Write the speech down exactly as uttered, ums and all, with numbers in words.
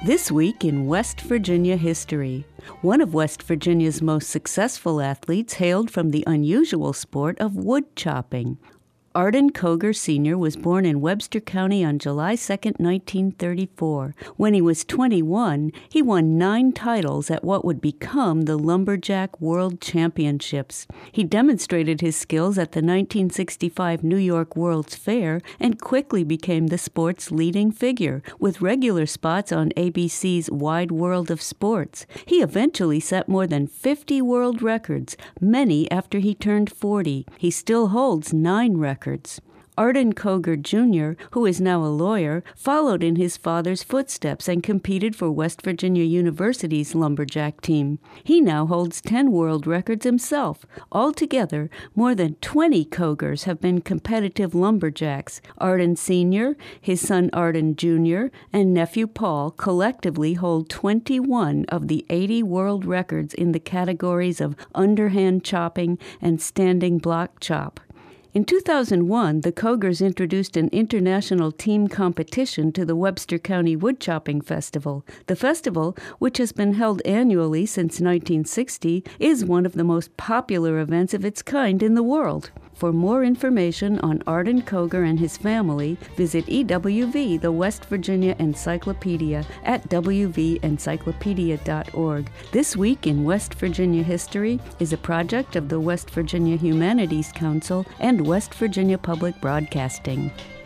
This week in West Virginia history, one of West Virginia's most successful athletes hailed from the unusual sport of wood chopping. Arden Cogar Senior was born in Webster County on July second, nineteen thirty-four. When he was twenty-one, he won nine titles at what would become the Lumberjack World Championships. He demonstrated his skills at the nineteen sixty-five New York World's Fair and quickly became the sport's leading figure, with regular spots on A B C's Wide World of Sports. He eventually set more than fifty world records, many after he turned forty. He still holds nine records. Arden Cogar Junior, who is now a lawyer, followed in his father's footsteps and competed for West Virginia University's lumberjack team. He now holds ten world records himself. Altogether, more than twenty Cogars have been competitive lumberjacks. Arden Senior, his son Arden Junior, and nephew Paul collectively hold twenty-one of the eighty world records in the categories of underhand chopping and standing block chop. In two thousand one, the Cogars introduced an international team competition to the Webster County Woodchopping Festival. The festival, which has been held annually since nineteen sixty, is one of the most popular events of its kind in the world. For more information on Arden Cogar and his family, visit E W V, the West Virginia Encyclopedia, at w v encyclopedia dot org. This Week in West Virginia History is a project of the West Virginia Humanities Council and West Virginia Public Broadcasting.